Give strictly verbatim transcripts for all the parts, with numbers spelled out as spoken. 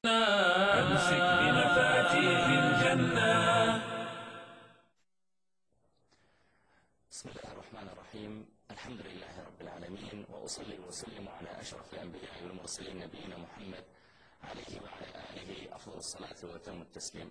أمسك بمفاتيح الجنة. بسم الله الرحمن الرحيم. الحمد لله رب العالمين، وأصلي وأسلم على أشرف الأنبياء والمرسلين نبينا محمد عليه وعلى آله أفضل الصلاة وأتم التسليم.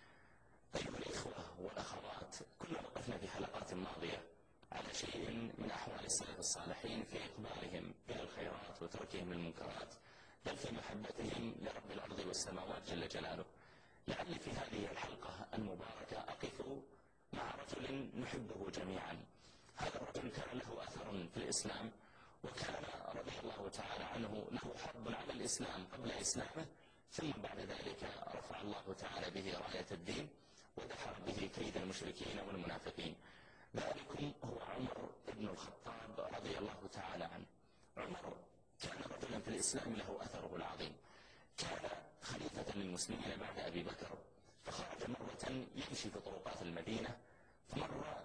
أيها الإخوة والأخوات، كنا وقفنا في حلقات ماضية على شيء من أحوال السلف الصالحين في إقبالهم إلى الخيرات وتركهم للمنكرات، بل في محبتهم لرب الأرض والسماوات جل جلاله. لعلي في هذه الحلقة المباركة أقف مع رجل نحبه جميعا. هذا الرجل كان له أثر في الإسلام، وكان رضي الله تعالى عنه له حب على الإسلام قبل إسلامه، ثم بعد ذلك رفع الله تعالى به راية الدين ودحر به كيد المشركين والمنافقين. ذلكم هو عمر بن الخطاب رضي الله تعالى عنه. عمر كان رجلا في الإسلام له أثره العظيم، كان خليفة للمسلمين بعد أبي بكر، فخرج مرة يمشي في طرقات المدينة، فمر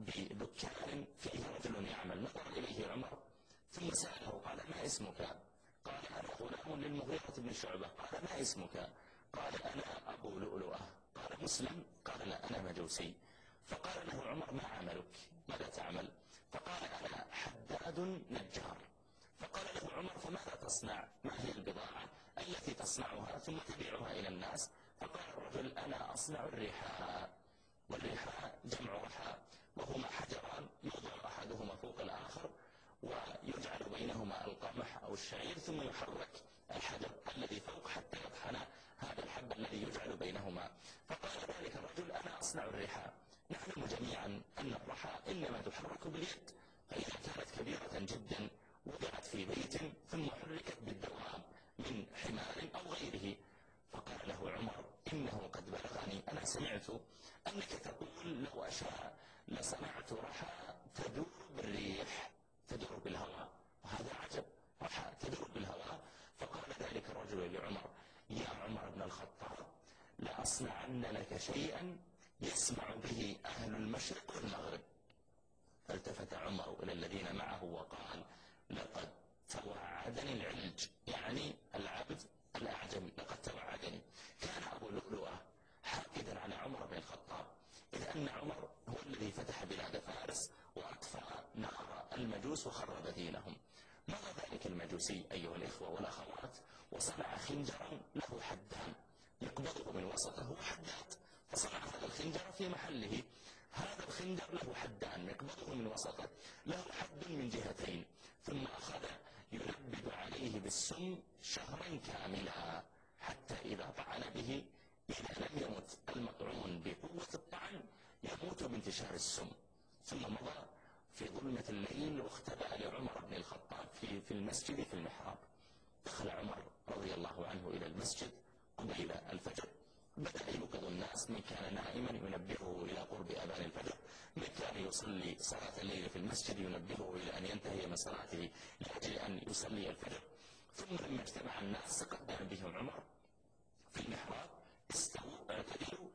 بدكان فيه رجل يعمل، نظر إليه عمر ثم سأله قال: ما اسمك؟ قال: أنا غلام للمغيرة بن شعبة. قال: ما اسمك؟ قال: أنا أبو لؤلؤة. قال: مسلم؟ قال: لا، أنا مجوسي. فقال له عمر: ما عملك؟ ماذا تعمل؟ فقال: أنا حداد نجار. فقال له عمر: فماذا تصنع؟ ما هي البضاعة التي تصنعها ثم تبيعها إلى الناس؟ فقال الرجل: أنا أصنع الرحاء. والرحاء جمع رحاء، وهما حجران يوضع أحدهما فوق الآخر ويجعل بينهما القمح أو الشعير، ثم يحرك الحجر الذي فوق حتى يطحن هذا الحب الذي يجعل بينهما. فقال ذلك الرجل: أنا أصنع الرحاء. نعلم جميعا أن الرحاء إنما تحرك باليد، فإذا كانت كبيرة جدا وضعت في بيت ثم حركت بالدوام من حمار أو غيره. فقال له عمر: إنه قد بلغني، أنا سمعت أنك تقول لو أشاء لصنعت رحى تدور بالريح، تدور بالهواء، وهذا عجب، رحى تدور بالهواء. فقال ذلك الرجل لعمر: يا عمر بن الخطاب، لأصنعن لك شيئا يسمع به أهل المشرق والمغرب. فالتفت عمر إلى الذين معه وقال: لقد توعدني العلج، يعني العبد الأعجمي، لقد توعدني. كان أبو لؤلؤة حاقدا على عمر بن الخطاب، إذ أن عمر هو الذي فتح بلاد فارس وأطفأ نار المجوس وخرب دينهم. مضى ذلك المجوسي أيها الإخوة والأخوات وصنع خنجرا له حدان يقبضه من وسطه، هو حداد، فصنع هذا الخنجر في محله. هذا الخنجر له حدان يقبضه من وسطه، له حد من جهتين، ثم أخذ يلبد عليه بالسم شهرا كاملا، حتى إذا طعن به، إذا لم يمت المطعون بقوة الطعن يموت بانتشار السم. ثم مضى في ظلمة الليل واختبأ لعمر بن الخطاب في في المسجد في المحراب. دخل عمر رضي الله عنه إلى المسجد قبيل الفجر، بدأ يوقظ الناس، من كان نائما ينبهه إلى قرب أذان الفجر، من كان يصلي صلاة الليل في المسجد ينبهه إلى أن ينتهي من صلاته لأجل أن يصلي الفجر. ثم لما اجتمع الناس تقدم بهم عمر في المحراب، استووا اعتدلوا،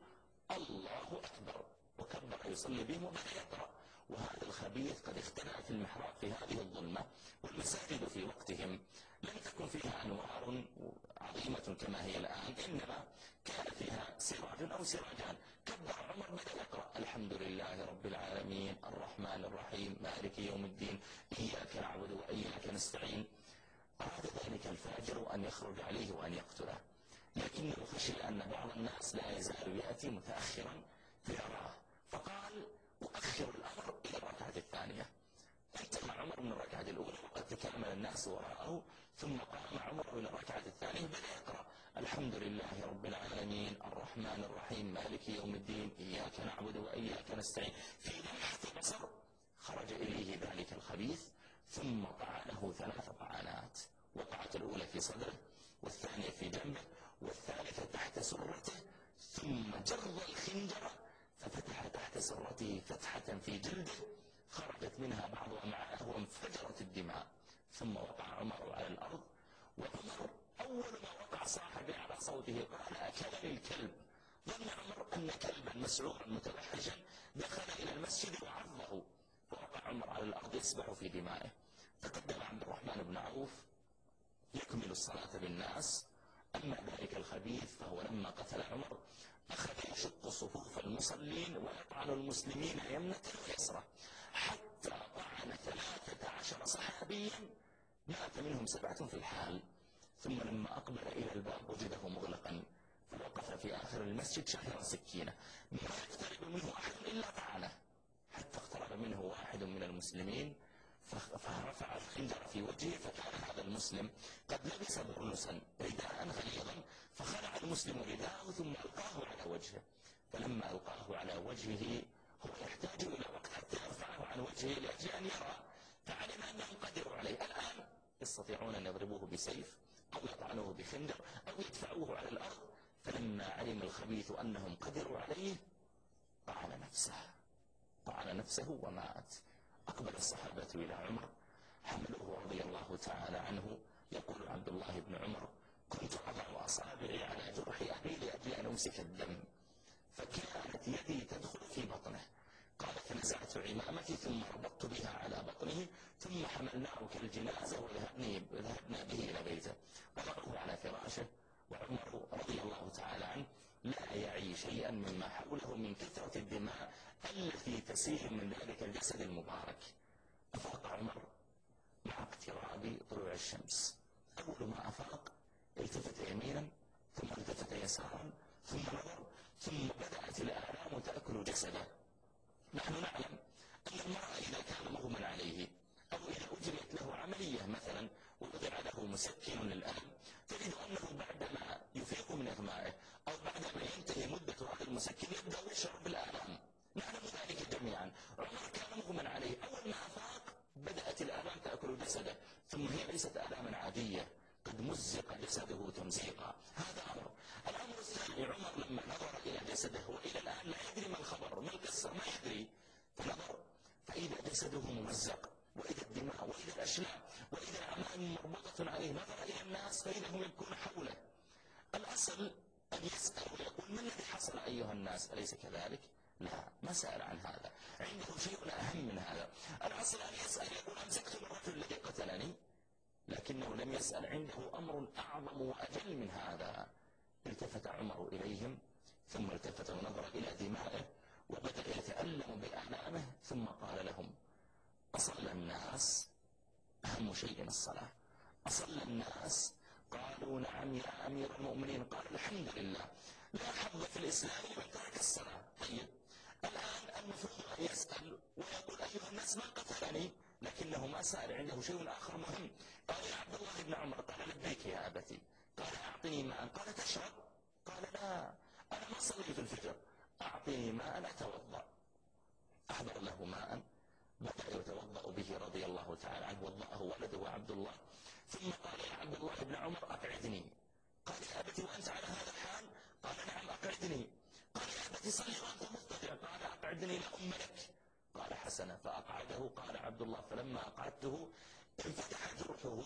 الله أكبر، وكبر يصلي بهم وبدأ يقرأ. وهذا الخبيث قد اختنى في المحراب في هذه الظلمة، والمساجد في وقتهم لم تكن فيها أنوار عظيمة كما هي الآن، إنما كان فيها سراج أو سراجان. كبر عمر بدأ يقرأ: الحمد لله رب العالمين الرحمن الرحيم مالك يوم الدين إياك نعبد وإياك نستعين. أراد ذلك الفاجر أن يخرج عليه وأن يقتله، لكنه خشي أن بعض الناس لا يزال يأتي متأخرا فيراه، فقال: أؤخر الأمر إلى الركعة الثانية. انتهى عمر من الركعة الأولى وقد تكامل الناس وراءه، ثم قام عمر إلى الركعة الثانية بدأ يقرأ: الحمد لله رب العالمين الرحمن الرحيم مالك يوم الدين إياك نعبد وإياك نستعين. في لمحة بصر خرج إليه ذلك الخبيث، ثم طعنه ثلاث طعنات، وقعت الأولى في صدره، والثانية في جنبه، والثالثة تحت سرته، ثم جر الخنجر ففتح تحت سرته فتحة في جلده خرجت منها بعض أمعاءه وانفجرت الدماء. ثم وقع عمر على الأرض، وعمر أول ما وقع صاح بأعلى صوته قال: أكلني الكلب. ظن عمر أن كلبا مسعورا متوحشا دخل إلى المسجد وعضه، فوقع عمر على الأرض يسبح في دمائه. تقدم عبد الرحمن بن عوف يكمل الصلاة بالناس، أما ذلك الخبيث فهو لما قتل عمر أخذ يشق صفوف المصلين ويطعن المسلمين يمنة ويسرى، حتى طعن ثلاثة عشر صحابيا مات منهم سبعة في الحال. ثم لما أقبل إلى الباب وجده مغلقا، فوقف في آخر المسجد شاحرا سكينة، ما يقترب منه أحد إلا طعنه، حتى اقترب منه واحد من المسلمين فرفع الخنجر في وجهه، فكان هذا المسلم قد لبس برنسا رداء غليظا، فخلع المسلم رداءه ثم ألقاه على وجهه. فلما ألقاه على وجهه هو يحتاج إلى وقت حتى يرفعه عن وجهه لأجل أن يرى، فعلم أنهم قدروا عليه. الآن يستطيعون أن يضربوه بسيف أو يطعنوه بخنجر أو يدفعوه على الأرض. فلما علم الخبيث أنهم قدروا عليه طعن نفسه طعن نفسه ومات. أقبل الصحابة إلى عمر حملوه رضي الله تعالى عنه. يقول عبد الله بن عمر: كنت أضع أصابعي على جرح أبي لأجل أن أمسك الدم، فكانت يدي تدخل في بطنه. قال: فنزعت عمامتي ثم ربطت بها على بطنه، ثم حملناه كالجنازة وذهبنا به إلى بيته، وضعوه على فراشه. وعمر رضي الله تعالى عنه لا يعي شيئا مما حوله من كثرة الدماء التي تسيل من ذلك الجسد المبارك. أفاق عمر مع اقتراب طلوع الشمس. أول ما أفاق التفت يمينا ثم التفت يسارا ثم نظر، ثم بدأت الآلام تأكل جسده. نحن نعلم أن المرأة إذا كان مغمى عليه أو إذا أجريت له عملية مثلا ووضع له مسكن الآن، تجد أنه بعدما يفيق من إغمائه أو بعدما ينتهي مدة هذا المسكن يبدأ يشعر بالآلام. نعلم ذلك جميعا. عمر كان مغمى عليه، أول ما أفاق بدأت الآلام تأكل جسده، ثم هي ليست آلاما عادية، قد مزق جسده تمزيقا. هذا أمر. الأمر الثاني، عمر لما نظر إلى جسده وإلى الآن لا يدري ما الخبر ما القصة، ما يدري، فنظر فإذا جسده ممزق وإذا الدماء وإذا الأشلاء وإذا الأمام مربوطة عليه، نظر إلى الناس فإذا هم يبكون حوله. الأصل أن يسأل ويقول: ما الذي حصل أيها الناس؟ أليس كذلك؟ لا، ما سأل عن هذا، عنده شيء أهم من هذا. الأصل أن يسأل يقول: أمسكتم الرجل الذي قتلني؟ لكنه لم يسأل، عنده أمر أعظم وأجل من هذا. التفت عمر إليهم ثم التفت ونظر إلى دمائه وبدأ يتألم بآلامه، ثم قال لهم: أصلى الناس؟ أهم شيء الصلاة. أصلى الناس؟ قالوا: نعم يا أمير المؤمنين. قال: الحمد لله، لا حظ في الإسلام من ترك الصلاة. طيب، الآن المفروض أن يسأل ويقول: أيها الناس ما قتلني؟ لكنه ما سأل، عنده شيء آخر مهم. قال: يا عبد الله بن عمر. قال: لبيك يا أبتي. قال: أعطني ماء. قال: تشرب؟ قال: لا، أنا ما صليت الفجر، أعطني ماء أتوضأ. أحضر له ماء، بدأ يتوضأ به رضي الله تعالى عنه، وضأه ولده عبد الله. ثم قال: يا عبد الله بن عمر أقعدني. قال: يا أبتي وأنت على هذا الحال؟ قال: نعم أقعدني. قال: يا أبتي صلي وأنت مضطجع. قال: أقعدني لأم لك. قال: حسنا. فأقعده. قال عبد الله: فلما أقعدته انفتح جرحه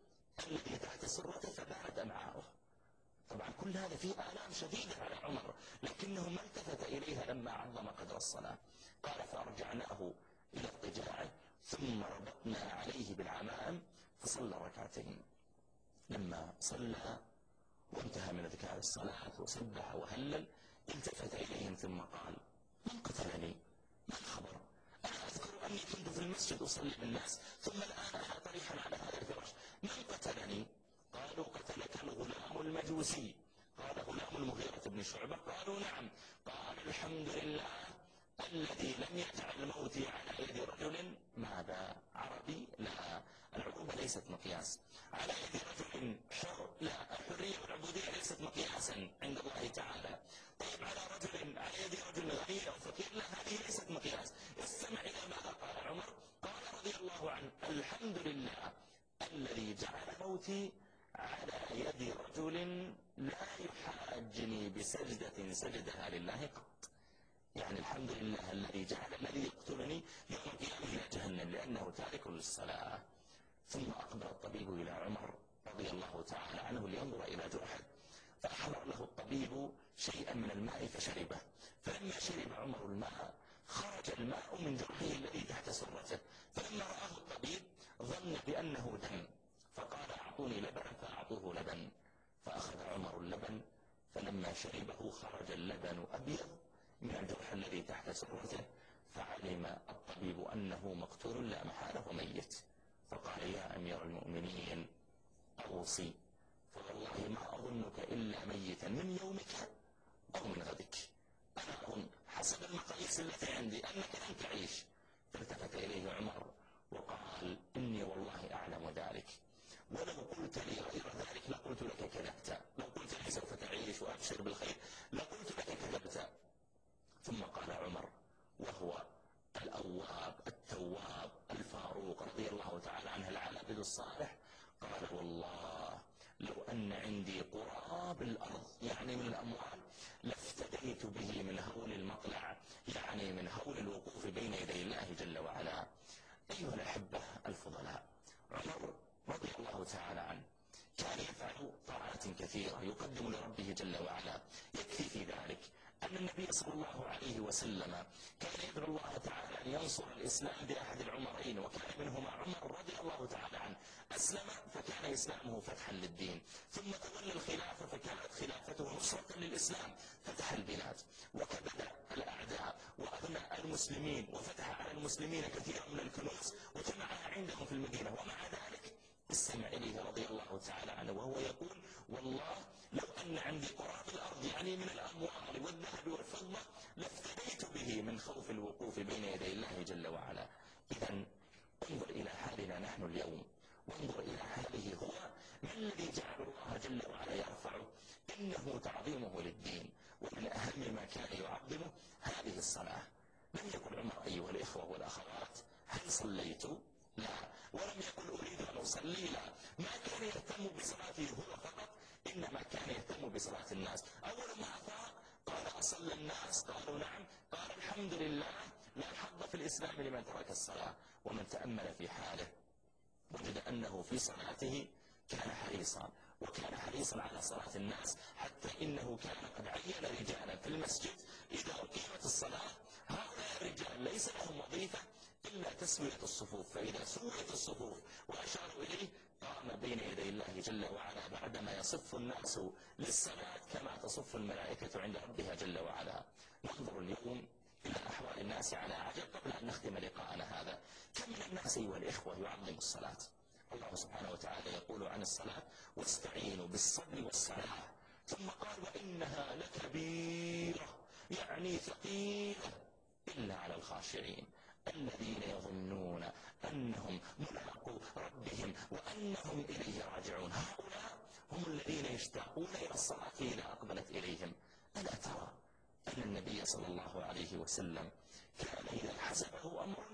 الذي تحت سرته فبانت أمعاؤه. طبعا كل هذا فيه آلام شديدة على عمر، لكنه ما التفت إليها لما عظم قدر الصلاة. قال: فأرجعناه إلى اضطجاعه ثم ربطنا عليه بالعمائم فصلى ركعتين. لما صلى وانتهى من أذكار الصلاة وسبح وهلل، التفت إليهم ثم قال: من قتلني؟ ما الخبر؟ أنا أذكر أني كنت في المسجد أصلي بالناس، ثم الآن أنا طريحا على هذا الفراش، من قتلني؟ قالوا: قتلك الغلام المجوسي. قال: غلام المغيرة بن شعبة؟ قالوا: نعم. قال: الحمد لله الذي لم يجعل موتي على يد رجل ماذا؟ عربي؟ لا، العقوبة ليست مقياس. على يد رجل حر؟ لا، الحرية والعبودية ليست مقياسا عند الله تعالى. طيب، على رجل على يد رجل غني أو فقير؟ لا، هذه ليست مقياس. استمع إلى ماذا قال عمر. قال رضي الله عنه: الحمد لله الذي جعل موتي على يد رجل لا يحاجني بسجدة سجدها لله قط. يعني الحمد لله الذي جعل الذي يقتلني يوم القيامة إلى جهنم لأنه تارك للصلاة. ثم أقبل الطبيب إلى عمر رضي الله تعالى عنه لينظر إلى جرحه، فأحضر له الطبيب شيئا من الماء فشربه. فلما شرب عمر الماء خرج الماء من جرحه الذي تحت سرته، فلما رآه الطبيب ظن بأنه دم، فقال: أعطوني لبنا، فأعطوه لبن. فأخذ عمر اللبن فلما شربه خرج اللبن أبيض من الجرح الذي تحت سرته، فعلم الطبيب أنه مقتول لا محالة وميت، فقال يا أمير المؤمنين أوصي، فوالله ما أظنك إلا ميتا من يومك أو من غدك، أنا أظن حسب المقاييس التي عندي أنك لن تعيش. فالتفت إليه عمر وقال إني والله أعلم ذلك، ولو قلت لي غير ذلك لقلت لك كذبت، لو قلت لي سوف تعيش وأبشر بالخير لقلت لك كذبت. ثم قال عمر وهو الأواب التواب الفاروق رضي الله تعالى عنه العابد الصالح، قال والله لو أن عندي قراب الأرض يعني من الأموال لافتديت به من هول المطلع يعني من هول الوقوف بين يدي الله جل وعلا. أيها الأحبة الفضلاء، عمر رضي الله تعالى عنه كان يفعل طاعات كثيرة يقدم لربه جل وعلا، يكفي في ذلك أن النبي صلى الله عليه وسلم كان يدعو الله تعالى أن ينصر الإسلام بأحد العمرين، وكان منهما عمر رضي الله تعالى عنه، أسلم فكان إسلامه فتحا للدين، ثم تولى الخلافة فكانت خلافته نصرة للإسلام، فتح البلاد وكبد الأعداء وأغنى المسلمين وفتح على المسلمين كثيرا من الكنوز وجمعها عندهم في المدينة. ومع ذلك استمع إليه رضي الله تعالى عنه وهو يقول والله لو أن عندي قراب الأرض يعني من الأموال والذهب والفضة لافتديت به من خوف الوقوف بين يدي الله جل وعلا. إذا انظر إلى حالنا نحن اليوم، وانظر إلى حاله هو، ما الذي جعل الله جل وعلا يرفعه؟ إنه تعظيمه للدين، ومن أهم ما كان يعظمه هذه الصلاة. لم يكن عمر أيها الإخوة والأخوات هل صليت؟ لا. ولم يكن أريد أن أصلي؟ لا. ما كان يهتم بصلاته هو فقط، إنما كان يهتم بصلاة الناس. أول ما أفاق قال أصلى الناس؟ قالوا نعم. قال الحمد لله، لا حظ في الإسلام لمن ترك الصلاة. ومن تأمل في حاله وجد أنه في صلاته كان حريصا، وكان حريصا على صلاة الناس، حتى إنه كان قد عين رجالا في المسجد إذا أقيمت الصلاة هؤلاء الرجال ليس لهم وظيفة إلا تسوية الصفوف، فإذا سويت الصفوف وأشاروا إليه قام بين يدي الله جل وعلا بعدما يصف الناس للصلاة كما تصف الملائكة عند ربها جل وعلا. ننظر اليوم إلى أحوال الناس على عجب. قبل أن نختم لقاءنا هذا، كم من الناس أيها الإخوة يعظم الصلاة؟ الله سبحانه وتعالى يقول عن الصلاة واستعينوا بالصبر والصلاة، ثم قال وإنها لكبيرة يعني ثقيلة إلا على الخاشعين الذين يظنون أنهم ملاقو ربهم وأنهم إليه راجعون. هؤلاء هم الذين يشتاقون إلى الصلاة إذا أقبلت إليهم. ألا ترى أن النبي صلى الله عليه وسلم كان إذا حسبه أمر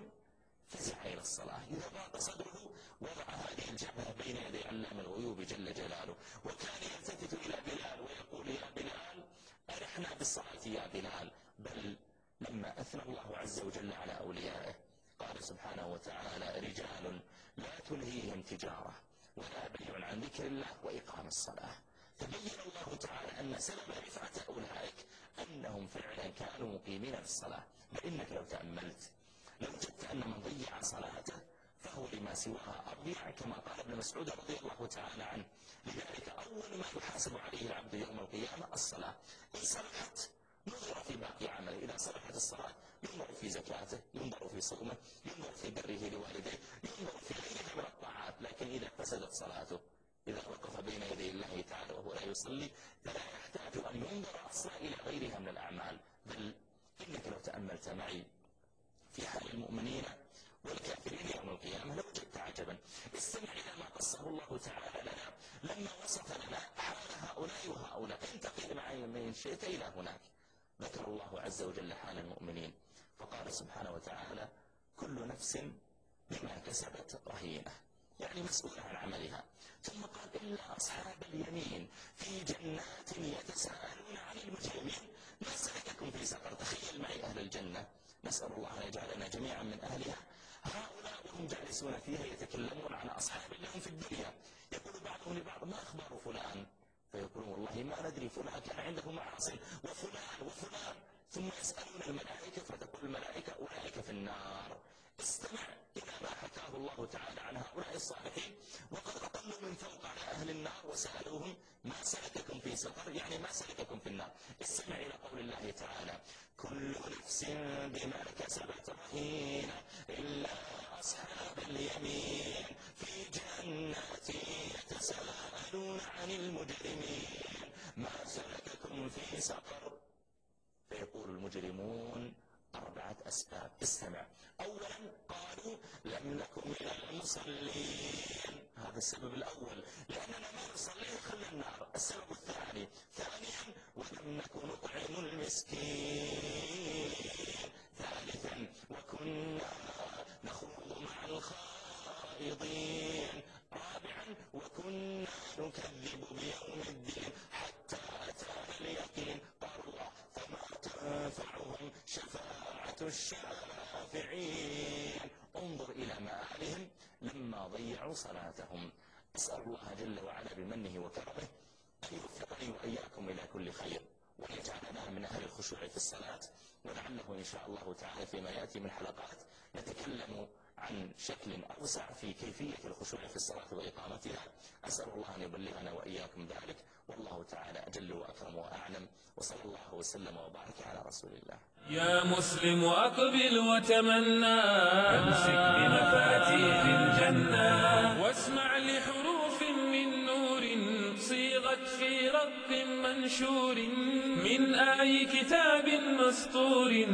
فزع إلى الصلاة، إذا ضاق صدره وضع هذه الجبهة بين يدي علام الغيوب جل جلاله، وكان يلتفت إلى بلال ويقول يا بلال أرحنا بالصلاة يا بلال. بل لما أثنى الله عز وجل على أوليائه قال سبحانه وتعالى رجال لا تلهيهم تجارة ولا بيع عن ذكر الله وإقام الصلاة. فبين الله تعالى أن سبب رفعة أولئك أنهم فعلا كانوا مقيمين للصلاة. فإنك لو تأملت لوجدت أن من ضيع صلاته فهو لما سواها أضيع، كما قال ابن مسعود رضي الله تعالى عنه. لذلك أول ما يحاسب عليه العبد يوم القيامة الصلاة، إن صلحت نظر في باقي عمله، إذا صلحت الصلاة ينظر في زكاته، ينظر في صومه، ينظر في بره لوالديه، ينظر في غيره من الطاعات. لكن إذا فسدت صلاته، إذا وقف بين يدي الله تعالى وهو لا يصلي، فلا يحتاج أن ينظر أصلا إلى غيرها من الأعمال. بل إنك لو تأملت معي في حال المؤمنين والكافرين يوم القيامة لوجدت عجبا. استمع إلى ما قصه الله تعالى لنا لما وصف لنا حال هؤلاء وهؤلاء. انتقل معي من شئت إلى هناك. ذكر الله عز وجل حال المؤمنين فقال سبحانه وتعالى كل نفس بما كسبت رهينة، يعني مسؤولة عن عملها. ثم قال إلا أصحاب اليمين في جنات يتساءلون عن المجرمين ما سلككم في سقر. تخيل معي أهل الجنة، نسأل الله أن يجعلنا جميعا من أهلها. هؤلاء وهم جالسون فيها يتكلمون عن أصحاب لهم في الدنيا، يقول بعضهم لبعض ما أخبار فلان، فيقولون والله ما ندري فلان كان عنده معاصي وفلان وفلان. ثم يسألون الملائكة فتقول الملائكة أولئك في النار. استمع إلى ما حكاه الله تعالى عن هؤلاء الصالحين. وقد أطلوا من فوق على أهل النار وسألوهم ما سلككم في سقر، يعني ما سلككم في النار. استمع إلى قول الله تعالى: كل نفس بما كسبت رهينة إلا أصحاب اليمين في جنات يتساءلون عن المجرمين ما سلككم في سقر. فيقول المجرمون أربعة أسباب. استمع: أولا قالوا لم نكن من المصلين، هذا السبب الأول، لأننا ما نصلي دخلنا النار. السبب الثاني: ثانيا ولم نكن نطعم المسكين. ثالثا وكنا نخوض مع الخائضين. رابعا وكنا نكذب بيوم الدين حتى أتانا اليقين. قال الله: فما تنفعهم شفاعة الشافعين. انظر إلى مآلهم لما ضيعوا صلاتهم. أسأل الله جل وعلا بمنه وكرمه أن يوفقني وإياكم إلى كل خير، ويجعلنا من أهل الخشوع في الصلاة. ولعله إن شاء الله تعالى فيما يأتي من حلقات نتكلم عن شكل أوسع في كيفية الخشوع في الصلاة وإقامتها. أسأل الله أن يبلغنا وإياكم ذلك، والله تعالى أجل وأكرم وأعلم، وصلى الله وسلم وبارك على رسول الله. يا مسلم أقبل وتمنى، أمسك بمفاتيح الجنة، واسمع لحروف من نور صيغت في رق منشور، من آي كتاب مسطور.